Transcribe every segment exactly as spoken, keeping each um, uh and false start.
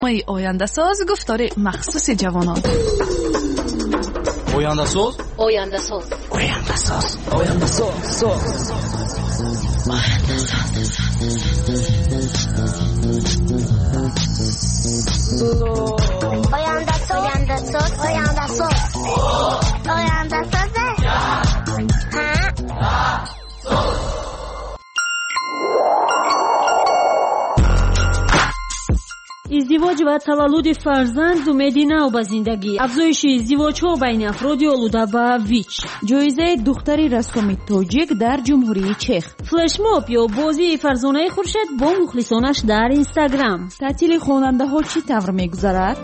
مای آینده ساز گفتار مخصوص جوانان. آینده ساز آینده ساز آینده ساز آینده ساز آینده ساز آینده ساز آینده ساز آینده ساز ازدواج و تولد فرزند امید نو به زندگی. افزایش ازدواج‌ها بین افراد آلوده به ویچ. جایزه دختری رسوم تاجیک در جمهوری چخ. فلش ماب یا بازی فرزانه خورشید با مخلصانش در اینستاگرام. تعطیل خواننده‌ها چی طور می‌گذرد؟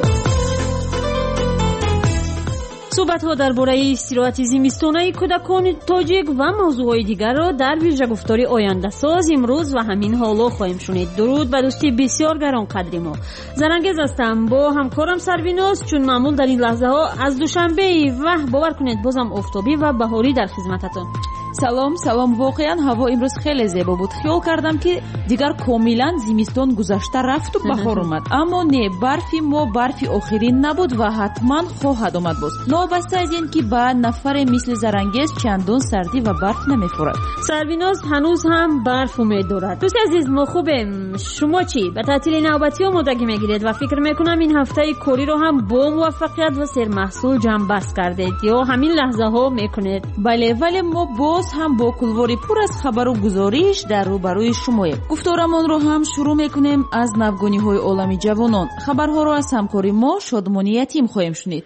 صحبت‌ها درباره استراحت زمستانه کودکان تاجیک و موضوعات دیگر را در ویژه گفتاری آینده ساز امروز و همین حالا خواهیم شنید. درود به دوستی بسیار گرانقدر ما. زرنگز هستم با همکارم سرویناز، چون معمول در این لحظه ها از دوشنبه و باور کنید بازم آفتابی و بهاری در خدمتتون. سلام سلام. واقعا هوا امروز خیلی زیبا بود. خیال کردم که دیگر کاملا زمستان گذشته رفت و بهار اومد، اما نه، برفی ما برفی آخرین نبود و حتما خواهد آمد باز. نابسته از این که به نفر مثل زرنگز چندان سردی و برف نمیخورد. سرویناز هنوز هم برف امید دارد. دوست عزیز ما خوبه، شما چی؟ به تعطیل نوبتی ها مدگی میگیرید و فکر میکنم این هفته کاری رو هم با موفقیت و سرمحصول جمع بست کردید یا همین لحظه ها میکنید؟ بله، ولی ما باز هم با کلواری پر از خبر و گزارش در روبروی شماییم. گفتارمان رو هم شروع میکنیم از نوگانی های عالمی جوانان. خبرها رو از همکاری ما شادمانی یتیم خواهیم شنید.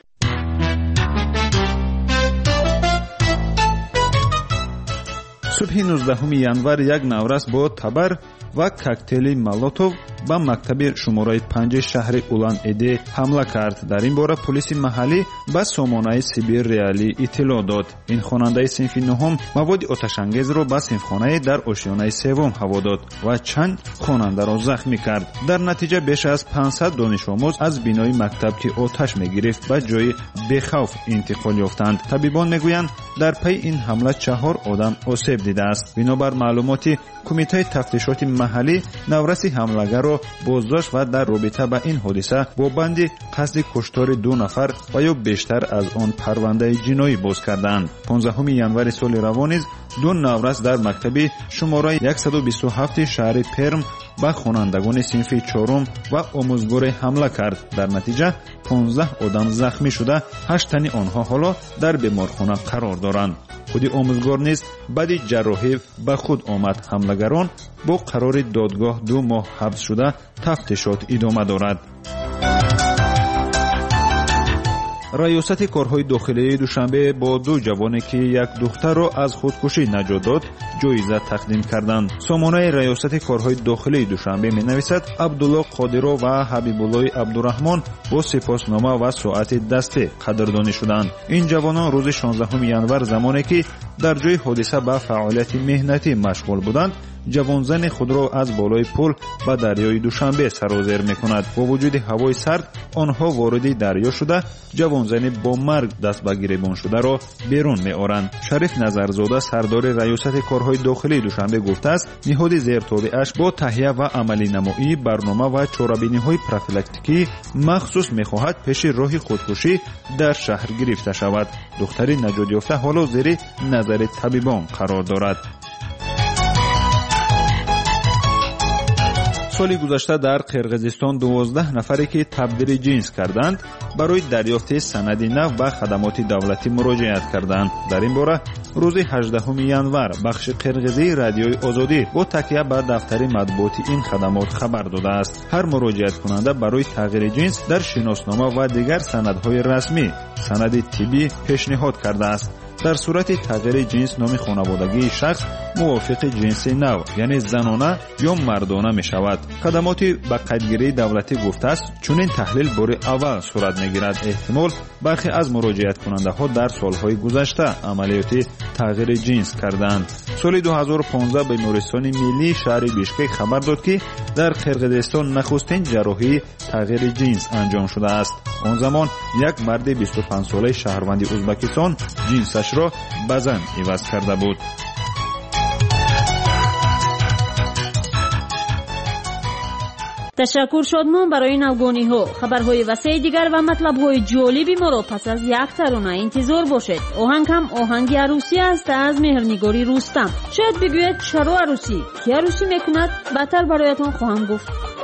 صبح نوزدهم январ یک نورس با تبر و کوکتیل مولوتوف به مکتب شماره پنج شهر اولان ایده حمله کرد. در این باره پلیس محلی به سامانه سیبیر ریالی اطلاع داد. این خواننده صنف نهم مواد آتش‌انگیز را به صنفخانه در آشیانه سوم هوا داد و چند خواننده را زخمی کرد. در نتیجه بیش از پانصد دانش آموز از بینای مکتب که آتش می‌گرفت به جای بخوف انتقال یافتند. طبیبان میگویند در پی این حمله چهار آدم آسیب دیده است. بنابر معلومات کمیته تفتیشات محلی، نورس حمله‌گر را بازداشت و در رابطه با این حادثه با بند قصد کشتار دو نفر و یا بیشتر از آن پرونده جنایی باز کردند. پانزدهم январ سال روان نیز دو نورس در مکتب شماره صد و بیست و هفت شهر پرم به خوانندگان صنف چهارم و آموزگار حمله کرد. در نتیجه پانزده آدم زخمی شده، هشت تن آنها حالا در بیمارخانه قرار دارند. خودی آموزگار نیز بعد جراحی به خود آمد. حمله‌گران با قرار دادگاه دو ماه حبس شده تفتیشات ادامه دارد. ریاست کارهای داخلی دوشنبه با دو جوانی که یک دختر را از خودکشی نجات داد جایزه تقدیم کردند. سامانه ریاست کارهای داخلی دوشنبه می‌نویسد عبدالله قادرو و حبیبالله عبدالرحمن با سپاسنامه و ساعت دسته قدردانی شدند. این جوانان روز شانزدهم январ زمانی که در جای حادثه به فعالیت مهنتی مشغول بودند، جوانزن خود را از بالای پل به دریای دوشنبه سرازیر می‌کند. با وجود هوای سرد آنها وارد دریا شده جوانزن با مرگ دست به گریبان شده را بیرون می‌آورند. شریف نظرزاده سردار ریاست کارهای داخلی دوشنبه گفته است نهاد زیرتابعش با تهیه و عملی نمایی برنامه و چاره‌بینی‌های پروفیلاکتیکی مخصوص می‌خواهد پیش راه خودکشی در شهر گرفته شود. دختری نجات یافته حالا زیر نظر طبیبان قرار دارد. سالی گذشته در قرقیزستان دوازده نفری که تبدیل جنس کردند برای دریافت سند نو و خدمات دولتی مراجعت کردند. در این باره روز هجدهم январ بخش قرقیزی رادیوی آزادی با تکیه بر دفتر مطبوعات این خدمات خبر داده است. هر مراجعت کننده برای تغییر جنس در شناسنامه و دیگر سندهای رسمی سند طبی پیشنهاد کرده است. در صورت تغییر جنس نام خانوادگی شخص موافق جنس نو یعنی زنانه یا مردانه می شود. خدمات به قیدگیری دولتی گفته است چون این تحلیل بار اول صورت می گیرد. احتمال برخی از مراجعت کننده ها در سالهای گذشته عملیات تغییر جنس کردند. سال دو هزار و پانزده بیمارستان ملی شهر بیشکک خبر داد که در قرقیزستان نخستین جراحی تغییر جنس انجام شده است. آن زمان یک مرد بیست و پنج ساله شهروند ازبکستان جنسش را به زن عوض کرده بود. تشکر شادمان برای نوگانی ها. خبرهای وسیع دیگر و مطلب های جالبی ما را پس از یک ترانه انتظار باشد. آهنگ هم آهنگ عروسی است از مهرنگاری رستم. شاید بگوید چرا عروسی؟ کی عروسی میکند؟ بعدتر برایتان خواهم گفت.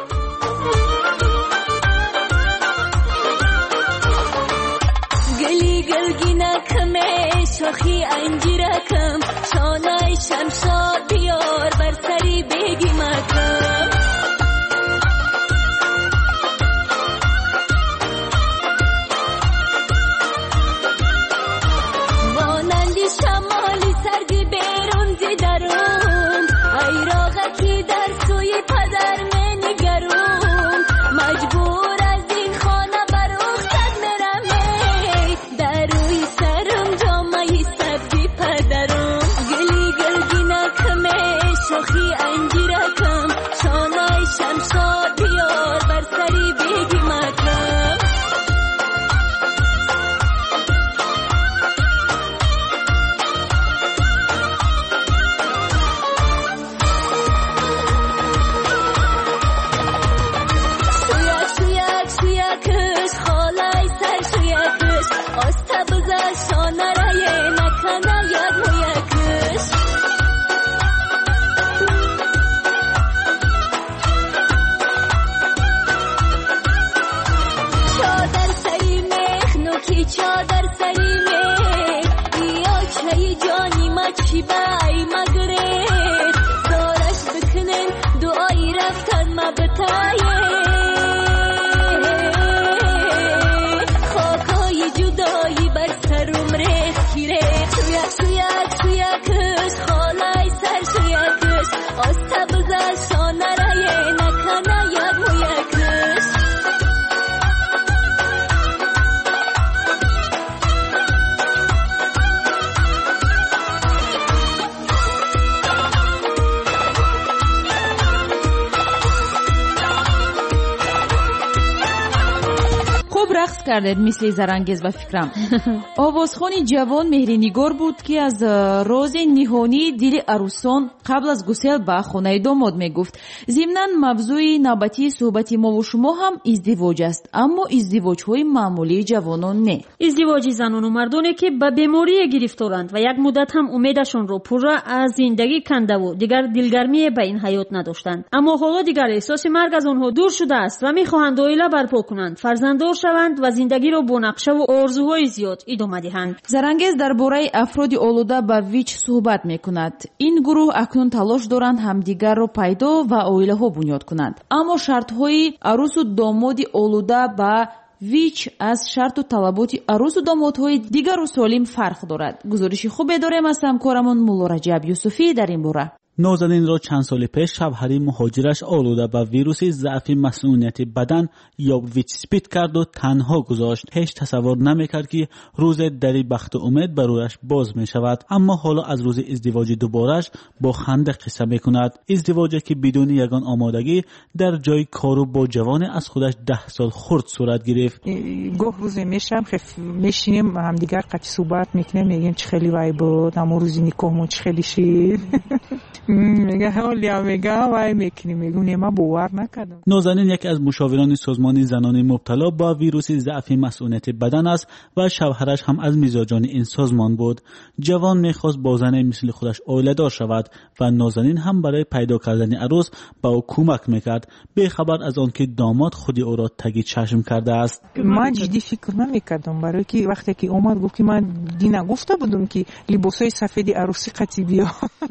گلی گلگینکم شاخی انجیرکم شانای شمشاد بیار بر سری بگی مکم وانندی شمالی سرگی بیرون زی درون ایراغه کی در سوی پدر منگرون مجبور از این خانه بروختت مرمه در روی سرم جامعی سبگی پدرم گلی گلگی نکمه شاخی انجیرکم شانای شمشاد بیار بر سری بگی مکم چادر سری می بیا چای جانی ما چی بای مگره زارش بکنن دعایی رفتن ما بتایه خاکای جدایی بر سرم ریخ کی ریخ شویک شویک شویکش خالای سر شویکش آستا بزا شانه رایه نکنه یاد مویکش رقص کردید مثل زرنگز و فکرم. آوازخوانی جوان مهرنگار بود که از راز نهانی دل عروسان قبل از گسیل به خانه داماد میگفت. ضمناً موضوع نوبتی صحبت ما و شما هم ازدواج است، اما ازدواج های معمولی جوانان نه. ازدواج زنان و مردانی که به بیماری گرفتارند و یک مدت هم امیدشان را پوره از زندگی کنده و دیگر دلگرمی به این حیات نداشتند، اما حالا دیگر احساس مرگ از آنها دور شده است و میخواهند عائله برپا کنند، فرزنددار شوند و زندگی را با نقشه و آرزوهای زیاد ادامه دهند. زرنگز درباره افراد آلوده به ویچ صحبت میکند. این گروه اکنون تلاش دارند همدیگر را پیدا و عائله ها بنیاد کنند، اما شرط های عروس و داماد آلوده به ویچ از شرط و طلبات عروس و دامادهای دیگر و سالم فرق دارد. گزارش خوبی داریم از همکارمون مولا رجب یوسفی در این باره. نازنین را چند سال پیش شوهر مهاجرش آلوده به ویروس ضعف مسئولیت بدن یا ویچ سپید کرد و تنها گذاشت. هیچ تصور نمیکرد که روز دری بخت و امید برایش باز می شود، اما حالا از روز ازدواج دوبارش با خنده قصه میکند. ازدواجی که بدون یگان آمادگی در جای کارو با جوان از خودش ده سال خرد صورت گرفت. گاه روز میشم خف میشینیم همدیگر قطع صحبت میکنیم، میگیم چه خیلی وای بود، اما روزی نکاحمون چه خیلی شیر میگه حالا میگه وای میکنی میگه ما باور نکردم. نازنین یکی از مشاوران سازمان زنان مبتلا با ویروس ضعف مسئولیت بدن است و شوهرش هم از میزاجان این سازمان بود. جوان میخواست با زن مثل خودش عائله دار شود و نازنین هم برای پیدا کردن عروس با او کمک میکرد، به خبر از آن که داماد خودی او را تگی چشم کرده است. من جدی فکر نمیکردم، برای که وقتی که اومد گفت که من دینا گفته بودم که لباسای سفید عروسی قطعی بیا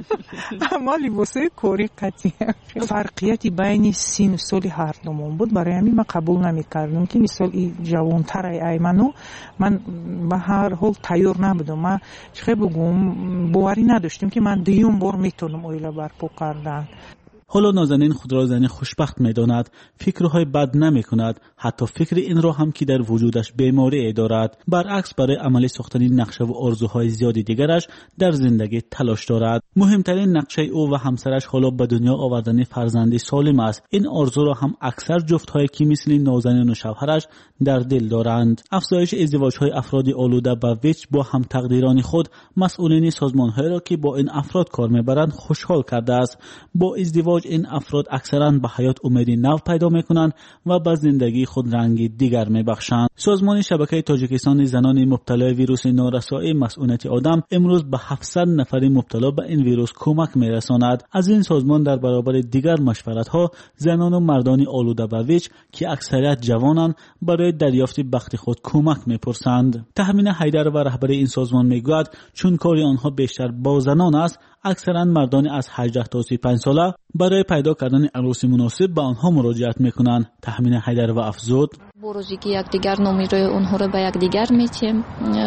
اما لباسای کوری قطعی. فرقیتی بین سن و سال هر دومون بود، برای همین من قبول نمیکردم که مثال این جوانتر ای منو من به هر حال تیار نبودم. من چه بگم باوری نداشتم که من دیوم بار میتونم عائله برپا کردن. حالا نازنین خود را زنی خوشبخت می‌داند، فکرهای بد نمی‌کند، حتی فکر این را هم که در وجودش بیماری دارد. برعکس برای عملی ساختن نقشه و آرزوهای زیادی دیگرش در زندگی تلاش دارد. مهمترین نقشه او و همسرش حالا به دنیا آوردن فرزندی سالم است. این آرزو را هم اکثر جفت‌هایی که مثل نازنین و شوهرش در دل دارند. افزایش ازدواج‌های افراد آلوده به ویچ با هم تقدیران خود مسئولین سازمان‌های را که با این افراد کار می‌برند خوشحال کرده است. با ازدواج ازدواج این افراد اکثرا به حیات امید نو پیدا میکنند و به زندگی خود رنگ دیگر میبخشند. سازمان شبکه تاجیکستان زنان مبتلا ویروس نارسایی مسئولیت آدم امروز به هفتصد نفر مبتلا به این ویروس کمک میرساند. از این سازمان در برابر دیگر مشورت ها زنان و مردان آلوده به ویچ که اکثریت جوانند برای دریافت بخت خود کمک میپرسند. تهمین حیدر و رهبر این سازمان میگوید چون کاری آنها بیشتر با زنان است، اکثرا مردان از هجده تا سی و پنج ساله برای پیدا کردن عروس مناسب به آنها مراجعت میکنند. تهمین حیدر و افزود با روزی که یکدیگر نمره اونها رو به یکدیگر میتیم،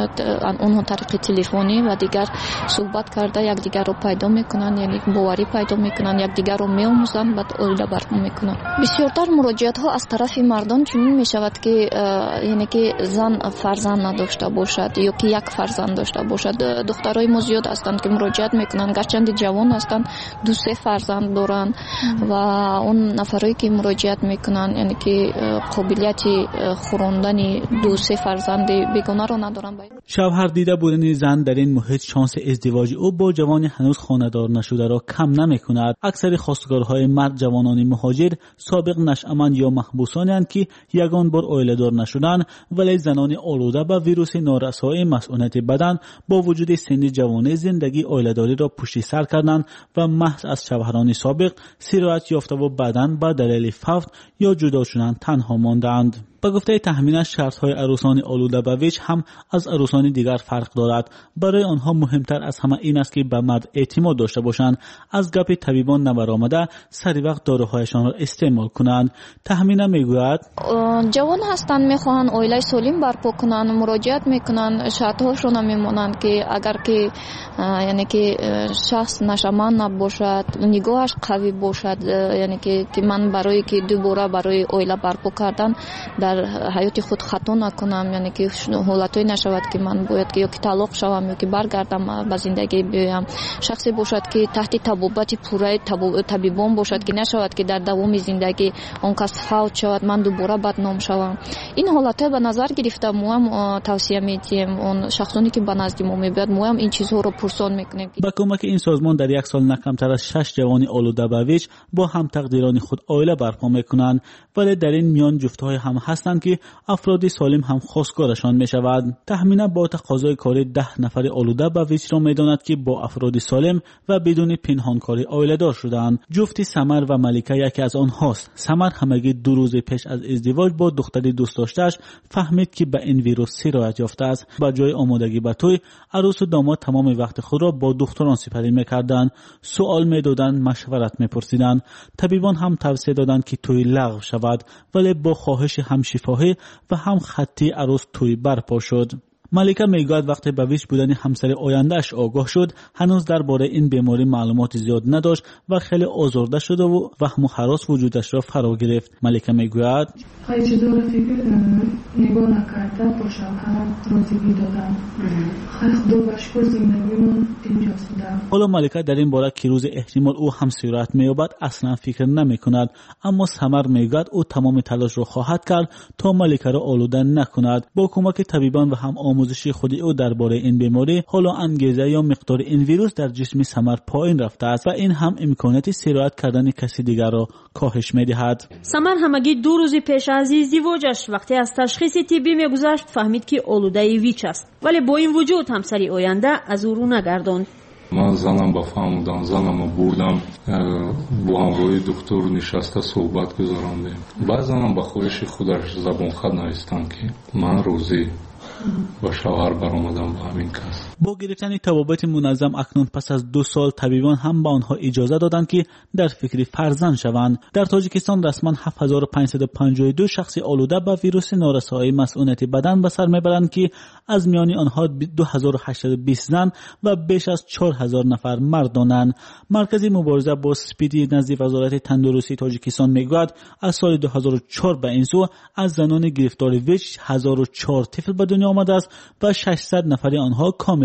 اونها طریق تلفنی و دیگر صحبت کرده یکدیگر رو پیدا میکنن، یعنی باوری پیدا میکنن، یکدیگر رو میآموزن، بعد اولیه برپا میکنن. بسیارتر مراجعت ها از طرف مردان چنین میشود که یعنی که زن فرزند نداشته باشد یا که یک فرزند داشته باشد. دخترای ما زیاد هستند که مراجعت میکنن، گرچند جوان هستند، دو سه فرزند دارن و اون نفرایی که مراجعت میکنن یعنی که قابلیت خوراندن دو سه فرزند بیگانه رو ندارن. شوهر دیده بودن زن در این محیط شانس ازدواج او با جوانی هنوز خانه‌دار نشده را کم نمی‌کند. اکثر خواستگارهای مرد جوانان مهاجر سابق نشأمند یا محبوسانی اند که یگان بار عائله‌دار نشدند، ولی زنان آلوده به ویروس نارسایی مسئولیت بدن با وجود سن جوانی زندگی عائله‌داری را پشت سر کردند و محض از شوهران سابق سیرایت یافته و بعداً به دلیل فوت یا جدا شدن تنها ماندند. با گفته تهمینش شرط‌های عروسان آلوده به ویچ هم از عروسان دیگر فرق دارد. برای آنها مهمتر از همه این است که به مرد اعتماد داشته باشند، از گپ طبیبان نبرآمده سری وقت داروهایشان را استعمال کنند. تهمینه میگوید جوان هستند، میخواهند عائله سالم برپا کنند، مراجعت میکنند، شرط‌هاشون میمونند که اگر که یعنی که شخص نشأمند نباشد، نگاهش قوی باشد، یعنی که که من برای که دوباره برای عائله برپا کردن در حیات خود خطا نکنم، یعنی که حالتایی نشود که من باید که یا که طلاق شوم یا که برگردم به زندگی بیایم. شخصی باشد که تحت طبابت پوره طبیبان باشد که نشود که در دوام زندگی اون کس فوت شود من دوباره بدنام شوم. این حالتها به نظر گرفته ما هم توصیه می‌کنیم اون شخصانی که به نزد ما میاد ما هم این چیزها رو پرسان میکنیم. با کمک این سازمان در یک سال نکمتر از شش جوانی آلوده به ویچ با هم تقدیران خود عائله برپا میکنند، ولی در این میان جفت‌های هم هستند که افراد سالم هم خواستگارشان می شود. تهمینه با تقاضای کاری ده نفر آلوده به ویچ را می داند که با افراد سالم و بدون پنهانکاری عائله دار شدند. جفتی سمر و ملیکه یکی از آنهاست. سمر همگی دو روز پیش از ازدواج با دختری دوست داشته‌اش فهمید که به این ویروس سرایت یافته است. با جای آمادگی به توی، عروس و داماد تمام وقت خود را با دختران سپری می‌کردند، سوال می‌دادند، مشورت می‌پرسیدند. طبیبان هم توصیه دادند که توی لغو شود، ولی با خواهش هم شفاهی و هم خطی عروس توی برپا شد. ملیکه میگوید وقتی به ویچ بودن همسر آیندهش آگاه شد هنوز درباره این بیماری معلومات زیاد نداشت و خیلی آزرده شده و وهم و هراس وجودش را فرا گرفت. ملیکه میگوید خیلی چیزا رو فکر نگاه نکرده با شوهرم راضی دادم. خیلی خدا بشکر زندگیمون اینجاست بودم. حالا ملیکه در این باره که روز احتمال او هم سرایت مییابد اصلا فکر نمی کند، اما سمر میگوید او تمام تلاش را خواهد کرد تا ملیکه را آلوده نکند. با کمک طبیبان و هم آموزشی خودی او درباره این بیماری حالا انگیزه یا مقدار این ویروس در جسم سمر پایین رفته است و این هم امکانات سرایت کردن کسی دیگر را کاهش میدهد. سمر همگی دو روز پیش از ازدواجش وقتی از تشخیص طبی میگذشت فهمید که آلوده ویچ است، ولی با این وجود همسری آینده از او رو نگرداند. من زنم با فهمودم، زنم بردم با همراهی دکتر نشسته صحبت گذارانده. بعضا با خواهش خودش زبان خود نایستم که من روزی با شوهر برآمدم با همین کس. با گرفتن توابط منظم اکنون پس از دو سال طبیبان هم به آنها اجازه دادند که در فکر فرزند شوند. در تاجیکستان رسما هفت هزار و پانصد و پنجاه و دو شخص آلوده به ویروس نارسایی مسئولیت بدن به سر میبرند که از میان آنها دو هزار و هشتصد و بیست زن و بیش از چهار هزار نفر مردانند. مرکز مبارزه با سپیدی نزد وزارت تندرستی تاجیکستان میگوید از سال دو هزار و چهار به این سو از زنان گرفتار ویچ هزار و چهار طفل به دنیا آمده است و ششصد نفر آنها کاملا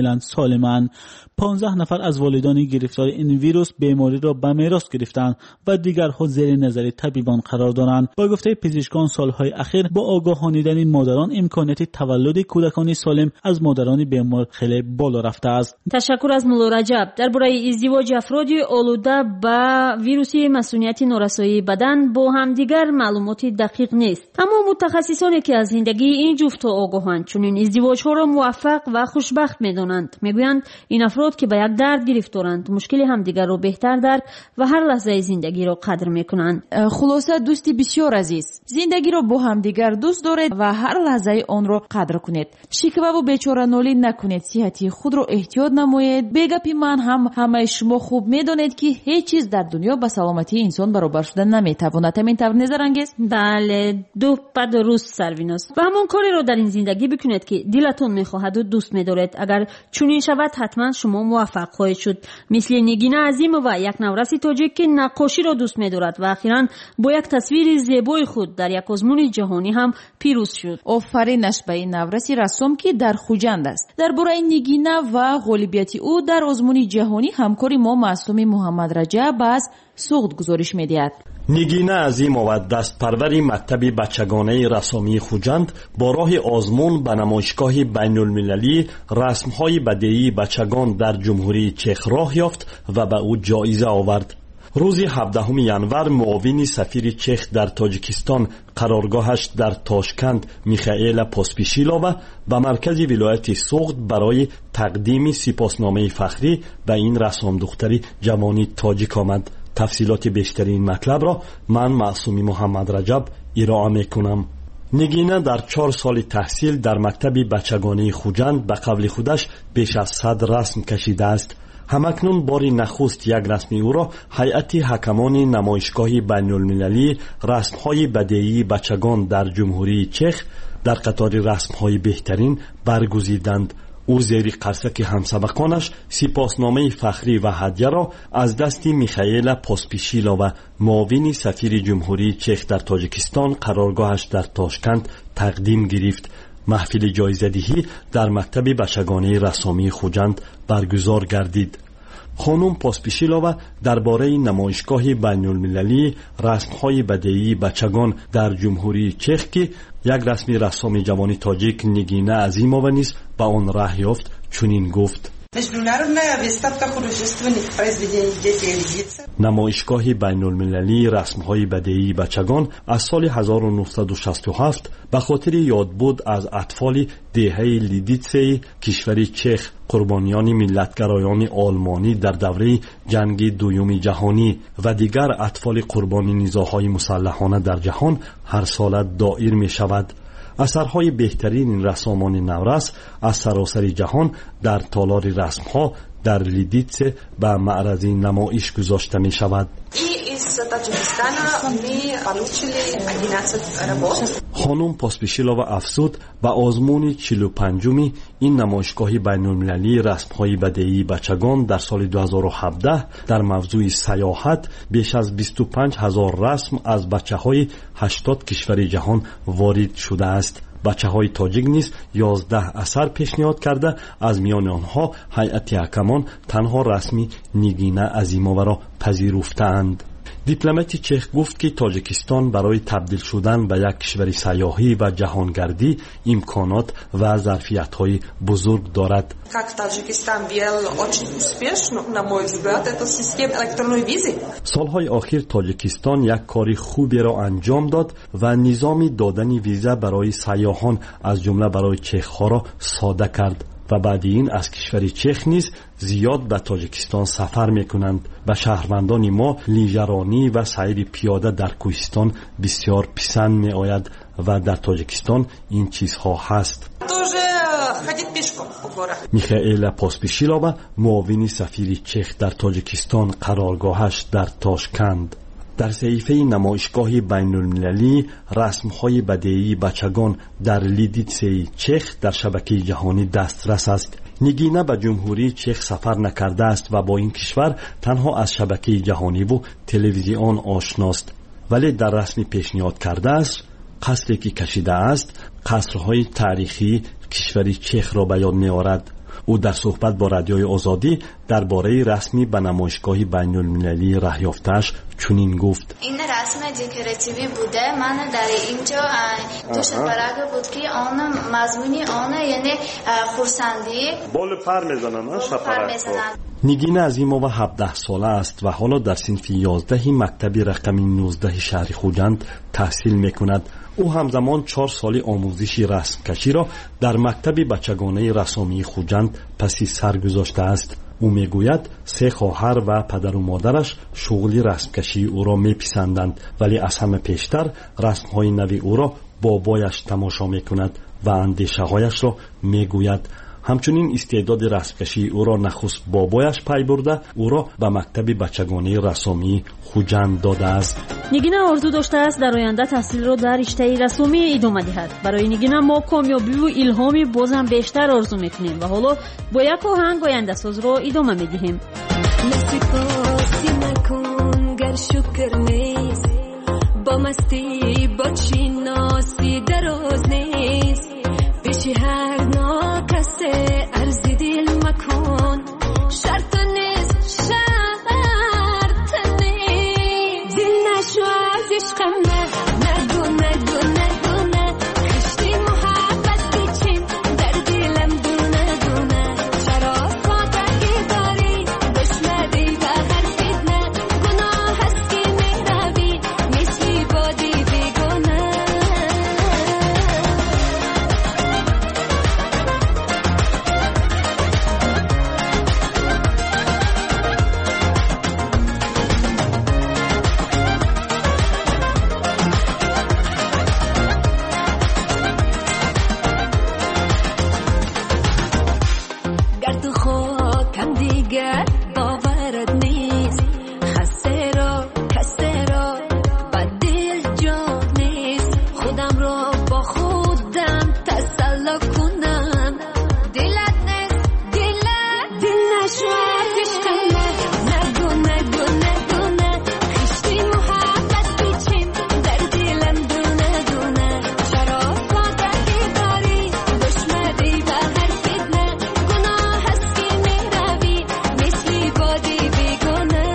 کاملا سالمند. پانزده نفر از والدان گرفتار این ویروس بیماری را به میراث گرفتند و دیگرها زیر نظر طبیبان قرار دارند. با گفته پزشکان سالهای اخیر با آگاهانیدن مادران امکانات تولد کودکان سالم از مادران بیمار خیلی بالا رفته است. تشکر از مولو رجب. درباره ازدواج افرادی آلوده به ویروس مسئولیت نارسایی بدن با همدیگر معلومات دقیق نیست. اما متخصصانی که از زندگی این جفت آگاهند چنین ازدواج‌ها را موفق و خوشبخت می‌دانند. میگویند این افراد که به یک درد گرفتارند مشکل همدیگر را بهتر درک و هر لحظه زندگی را قدر می‌کنند. خلاصه دوستی بسیار عزیز، زندگی را با همدیگر دوست دارید و هر لحظه آن را قدر کنید. شکوه و بیچاره‌نالی نکنید. صحت خود را احتیاط نمایید. بگپی من هم همه شما خوب می‌دانید که هیچ چیز در دنیا با سلامتی انسان برابر شدن نمی‌تواند. همین طور نظرانگیز؟ بله، دو پا درست سرویناس. و همون کاری رو در این زندگی بکنید که دلتون می‌خواهد و دوست می‌دارید. اگر چنین شود حتما شما موفق خواهید شد. مثل نگینه عظیم و یک نورس تاجیک که نقاشی را دوست می‌دارد و اخیراً با یک تصویر زیبای خود در یک آزمون جهانی هم پیروز شد. آفرینش به این نورس رسام که در خوجند است. درباره نگینه و غالبیت او در آزمون جهانی همکاری ما معصوم محمد رجب از سوخت گزارش می‌دهد. نگینه عظیم و دست پروری مکتب بچگانه رسامی خوجند با راه آزمون به نمایشگاه بین المللی رسم‌های بدیعی بچگان در جمهوری چخ راه یافت و به او جایزه آورد. روز هفدهم ینور معاون سفیر چخ در تاجیکستان قرارگاهش در تاشکند میخائیل پاسپیشیلووا به مرکز ولایت سوخت برای تقدیم سپاسنامه فخری به این رسام دختری جوانی تاجیک آمد. تفصیلات بیشتر این مطلب را من معصوم محمد رجب ارائه میکنم. نگینه در چهار سال تحصیل در مکتب بچگانه خوجند به قول خودش بیش از صد رسم کشیده است. همکنون باری نخست یک رسمی او را هیئت حکمان نمایشگاه بین المللی رسم‌های بدیعی بچگان در جمهوری چخ در قطار رسم‌های بهترین برگزیدند. او زیر قرصک همسبقانش سپاسنامه فخری و هدیه را از دست میخائیل پاسپیشیلووا معاون سفیر جمهوری چخ در تاجیکستان قرارگاهش در تاشکند تقدیم گرفت. محفل جایزه‌دهی در مکتب بچگانه رسامی خوجند برگزار گردید. خانم پاسپیشیلووا درباره نمایشگاه بین المللی رسم‌های بدیعی بچگان در جمهوری چخ که یک رسمی رسام جوانی تاجیک نگینه عظیمووا نیز به آن راه یافت چنین گفت: نمایشگاه بین المللی رسم‌های بدیعی بچگان از سال هزار و نهصد و شصت و هفت به خاطر یادبود از اطفال دهه لیدیتسه کشور چخ قربانیان ملتگرایان آلمانی در دوره جنگ دوم جهانی و دیگر اطفال قربان نزاع‌های مسلحانه در جهان هر سال دایر می شود. اثرهای بهترین این رسامان نورس از سراسر جهان در تالار رسم‌ها در لیدیتسه به معرض نمایش گذاشته می شود. خانم پاسپیشیلووا افزود به آزمون چهل و پنجمی این نمایشگاه بین المللی رسم‌های بدیعی بچگان در سال دو هزار و هفده در موضوع سیاحت بیش از بیست و پنج هزار رسم از بچه‌های هشتاد کشور جهان وارد شده است. بچه‌های تاجیک نیز یازده اثر پیشنهاد کرده، از میان آنها هیئت حکمان تنها رسمی نگینه عظیمووا را پذیرفتند. دیپلمات چخ گفت که تاجیکستان برای تبدیل شدن به یک کشور سیاحی و جهانگردی امکانات و ظرفیت‌های بزرگ دارد. سالهای اخیر تاجیکستان یک کاری خوبی را انجام داد و نظام دادن ویزا برای سیاحان از جمله برای چخ‌ها را ساده کرد و بعد این از کشور چخ نیز زیاد به تاجیکستان سفر میکنند. به شهروندان ما لیژرانی و سیر پیاده در کوهستان بسیار پسند می آید و در تاجیکستان این چیزها هست. میخائیل پاسپیشیلووا معاون سفیر چخ در تاجیکستان قرارگاهش در تاشکند. در صحیفه نمایشگاه بین المللی رسم‌های بدیعی بچگان در لیدیتسه چخ در شبکه جهانی دسترس است. نگینه به جمهوری چخ سفر نکرده است و با این کشور تنها از شبکه جهانی و تلویزیون آشناست، ولی در رسمی پیشنهاد کرده است قصری که کشیده است قصرهای تاریخی کشور چخ را به یاد می‌آورد. او در صحبت با رادیوی آزادی درباره رسمی به نمایشگاه بین المللی راه یافته‌اش چنین گفت: این رسم دکوراتیوی بوده. من در اینجا دوش برگ بود که آن مضمونی آن یعنی خورسندی بال پر میزنن. نگین عظیمова هفده ساله است و حالا در صنف یازده مکتب رقم نوزده شهر خوجند تحصیل میکند. او همزمان چهار سال آموزش رسم کشی را در مکتب بچگانه رسامی خوجند پسی سر گذاشته است. او میگوید سه خواهر و پدر و مادرش شغلی رسم کشی او را میپسندند، ولی از همه پیشتر رسم های نوی او را بابایش تماشا میکند و اندیشه هایش را میگوید. همچنین استعداد رسمکشی او را نخست بابایش پی برده او را به مکتب بچگانه رسامی خوجند داده است. نگینا آرزو داشته است در آینده تحصیل را در رشته رسامی ادامه دهد. برای نگینا ما کامیابی و الهامی بازم بیشتر آرزو میکنیم و حالا با یک آهنگ آینده ساز را ادامه میدهیم. نسپاسی نکن گر شکر نیست، با مستی با چی ناسی دراز نیست، پیش هر ناکسه ارزی دل مکن، شرط نیست شرط نیست، دل نشو از عشقم نه نگو نگو نگو نه، خشتی محبت بیچین در دلم دونه دونه، چرا سادگی داری دشمدی و هر فتنه، گناه هست که مهربی مثلی بادی بیگونه. باورت نیست، خسته را کسته را با دل جا نیست، خودم را با خودم تسلا کنم، دلت نیست دلت دل نشو از عشقم نگو نگو نگو نه، خشتی محبت بیچین در دلم دونه دونه، چرا سادگی داری دشمدی و هر فتنه، گناه هست که مهربی مثلی بادی بیگونه.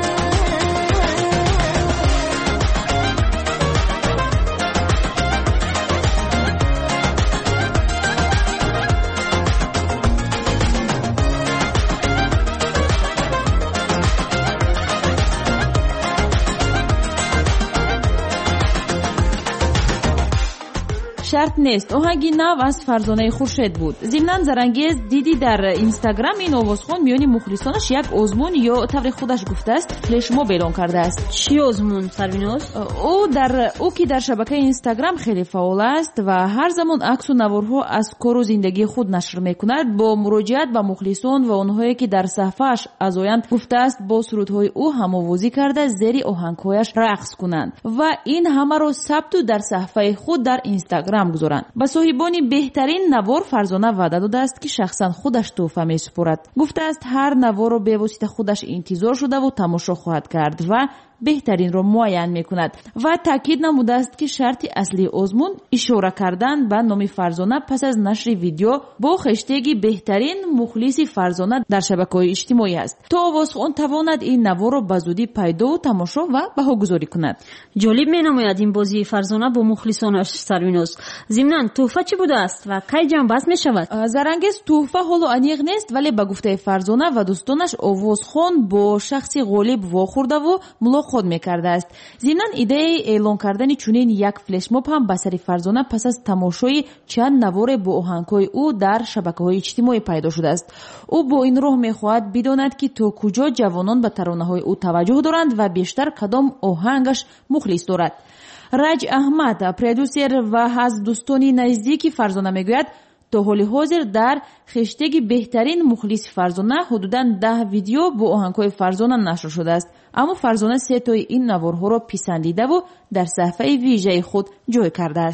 شرط نیست آهنگی نو از فرزانه خورشید بود. ضمناً زرانگیز دیدی در اینستاگرام این آوازخوان میانی مخلصانش یک آزمون یا طور خودش گفته است فلش موب اعلان کرده است. چی آزمون سرویناز؟ او در او که در شبکه اینستاگرام خیلی فعال است و هر زمان عکس و نوارها از کار و زندگی خود نشر میکند، با مراجعت به مخلصان و اونهایی که در صفحه‌اش ازایند گفته است با سرودهای او هم‌آوازی کرده زیر آهنگهایش رقص کنند و این همه را ثبت در صفحه خود در اینستاگرام گذارند. به صاحبان بهترین نوار فرزانه وعده داده است که شخصا خودش تحفه میسپارد. گفته است هر نوار را به واسطه خودش انتظار شده و تماشا خواهد کرد و بهترین را معین میکند و تاکید نموده است که شرط اصلی آزمون اشاره کردن به نام فرزانه پس از نشر ویدیو با هشتگ بهترین مخلص فرزانه در شبکه‌های اجتماعی است تا آوازخوان تواند این نوار را به زودی پیدا و تماشا و بهاگذاری کند. جالب مینماید این بازی فرزانه با مخلصانش سرویناز. ضمناً تحفه چی بوده است و کی جنببست میشود؟ زرانگیز تحفه حالا انیق نیست، ولی به گفته فرزانه و دوستانش آوازخوان با شخصی غالب واخورده و خود میکرده است. ضمناً ایده اعلان کردن چنین یک فلش موب هم به سر فرزانه پس از تماشای چند نوار با آهنگ‌های او در شبکه‌های اجتماعی پیدا شده است. او با این راه میخواهد بداند که تا کجا جوانان به ترانه‌های او توجه دارند و بیشتر کدام آهنگش مخلص دارد. رج احمد پرودوسر و از دوستانی نزدیک فرزانه میگوید تا حال حاضر در هشتگ بهترین مخلص فرزانه حدوداً ده ویدیو با آهنگ‌های فرزانه نشر شده است، اما فرزانه سه تای این نوارها را پسندیده و در صفحه ویژه خود جای کرده است.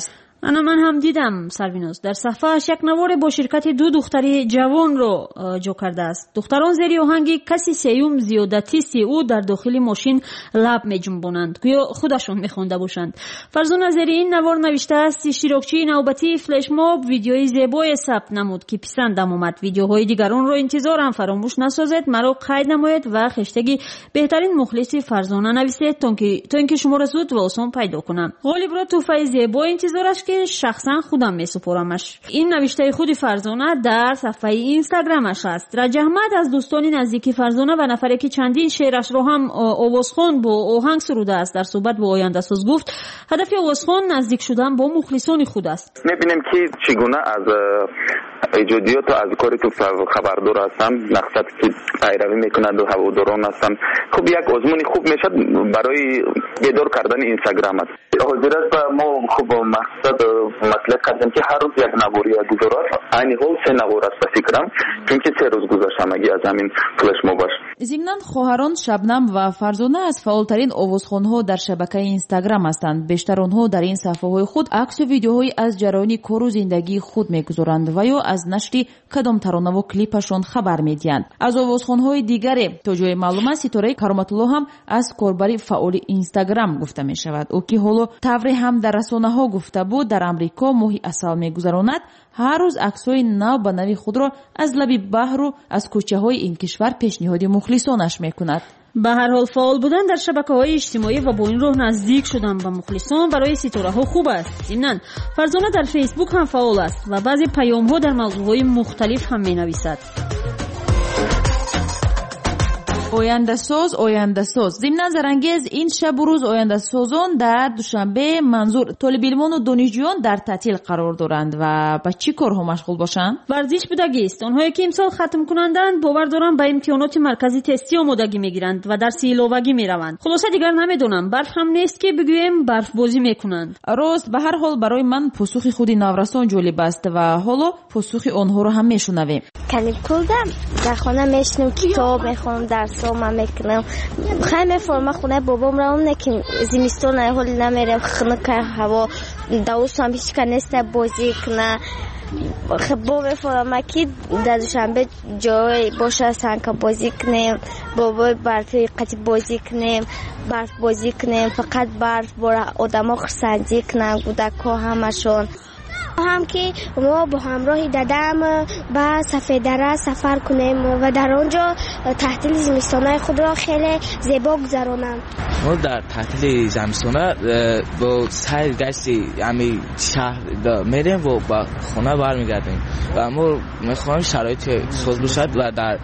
انا من هم دیدم سروینوس در صفحه‌اش یک نوار با شرکت دو دختری جوان رو جو کرده است. دختران زیر آهنگ کسی سیوم زیادتی سی او در داخل ماشین لب می‌جنبونند گویا خودشون می‌خونده باشند. فرزانه زیر این نوار نوشته است اشتراکچی نوبتی فلش ماب ویدیوی زیبای ثبت نمود که پسندم اومد. ویدیوهای دیگران رو انتظارم فراموش نسازید، مرا قید نمایید و هشتگ بهترین مخلص فرزانه نویسید تا اینکه شما را زود و آسان پیدا کنم. غالب را توفای زیبای انتظارش که شخصا خودم میسپارمش. این نوشته خود فرزانه در صفحه اینستاگرامش است. رج احمد از دوستان نزدیکی فرزانه و نفری که چندین شعرش رو هم آوازخوان با آهنگ سروده است در صحبت با آینده ساز گفت هدف آوازخوان نزدیک شدن با مخلصان خود است. میبینیم که چگونه از ایجادیات و از کاری که خبردار هستن مقصد که پیروی میکنند و هواداران هستن. خب یک آزمون خوب میشد برای بیدار کردن اینستاگرام است. حاضر است ما خب مقصد مطلب کردیم که هر روز یک نواری گذارد عین حال سه نوار است فکرم چون که سه روز گذشته مگی از همین فلش ماب است. ضمناً خواهران شبنم و فرزانه از فعالترین آوازخوان‌ها در شبکه اینستاگرام هستند. بیشتر آنها در این صفحه‌های خود عکس و ویدیوهای از جریان کار و زندگی خود می‌گذارند و یا از نشر کدام ترانه و کلیپشون خبر می‌دهند. از آوازخوان‌های دیگر تا جای معلوم است ستاره کرامت‌الله هم از کاربری فعال اینستاگرام گفته می‌شود. او که حالا طوری هم در رسانه‌ها گفته بود در امریکا ماهی عسل می‌گذراند. هر روز عکس‌های نو به نوی خود را از لب بحر و از کوچه‌های این کشور پیشنهاد مخلصانش می‌کند. به هر حال فعال بودن در شبکه‌های اجتماعی و با این راه نزدیک شدن به مخلصان برای ستاره‌ها خوب است. ضمناً فرزانه در فیسبوک هم فعال است و بعضی پیام‌ها در موضوعهای مختلف هم می‌نویسد. آینده ساز آینده ساز ضمن زرانگیز این شب و روز آینده سازان در دوشنبه منظور طالب علمان و دانشجویان در تعطیل قرار دارند و با چی کارها مشغول باشند؟ ورزش بودگی است. آنهایی که امسال ختم کنندند باور دارم به امتحانات مرکزی تستی آمادگی میگیرند و درس ایلاوگی میروند. خلاصه دیگر نمیدونم برف هم نیست که بگویم برف بازی میکنند. راست به هر حال برای من پاسخ خود نورسان جالب است و حالا پاسخ آنها رو هم میشنویم. کانیکولدم در خانه میشنم کتاب میخونم درس ما میکنم خیلی فرما خونه بابام را اون که زمستون حال نمیرم خنک هوا دوست هم هیچ کنیست بازی کنه خب بابا فرما که در دوشنبه جای باشه سنگ بازی کنیم بابا برفی قطع بازی کنیم برف بازی کنیم فقط برف برای آدم ها خرسندی کنن کودک ها همشون هم که ما با همراه دادم به صفحه دره سفر کنیم و در آنجا تعطیل زمستانه خود را خیلی زیبا گذرانم. ما در تعطیل زمستانه با سیر گشتی همین شهر میریم و با خونه برمیگردیم و ما میخوایم شرایط ساز باشد و در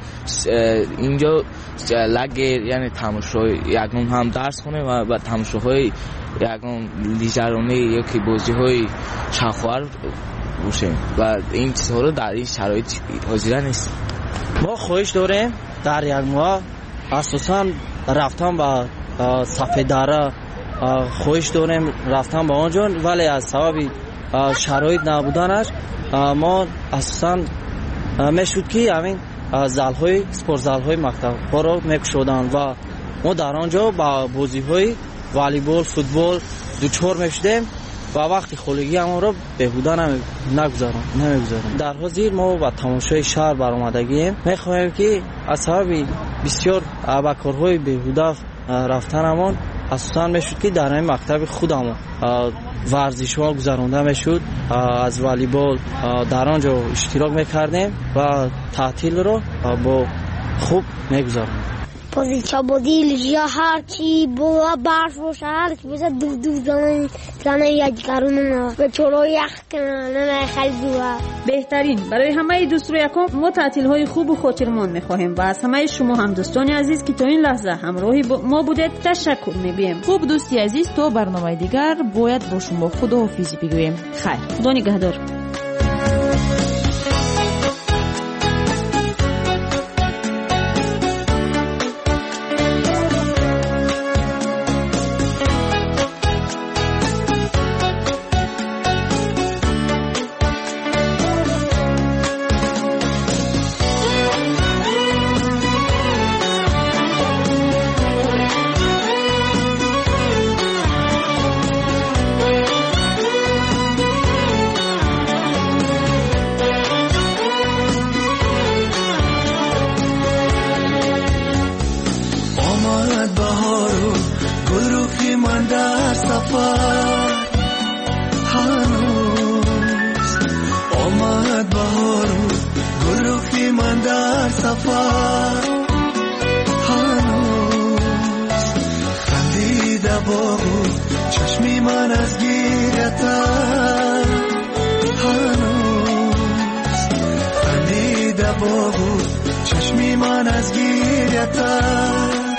اینجا لگیر یعنی تماشای یکم هم درس کنیم و با تماشاهای یکم لیجرانی یا که بازی های چخوار باشیم و این چیزها رو در این شرایط حاضر نیست. ما خواهش داریم در یک ماه اساساً رفتن با صفحه دره خواهش داریم رفتن با آنجا ولی از سبب شرایط نبودنش ما اساساً میشود که همین زال‌های سپورت زال‌های مکتب ها رو میکشودن و ما در آنجا با بازی‌های والیبال فوتبال دوچار میشدیم و وقتی خولگی ما رو بهوده نگذارم نمیگذارم. در حاضر ما با تماشای شهر برآمدگیم میخواهیم که از سبب بسیار ابکارهای بهوده رفتنمون اساساً میشد که در این مکتب خودمون ورزش ها گذرانده میشد از والیبال در آنجا اشتراک میکردیم و تعطیل رو با خوب میگذاریم. پوزیچا بودی لجیا هر چی با برف باشه هر چی باشه دو دو زنه زنه یک گرونه به چورو یخ کنه خیلی دوه بهترین برای همه دوست رو یکم ما تعطیل های خوب و خاطرمان میخواهیم و از همه شما هم دوستان عزیز که تا این لحظه همراهی ما بودید تشکر میگویم. خوب دوستی عزیز تا برنامه دیگر باید با شما خداحافظی بگویم. خیر خدا نگهدار. سفر هنوز خندیده باغو چشمی من از گیرتا هنوز خندیده باغو چشمی من از گیرتا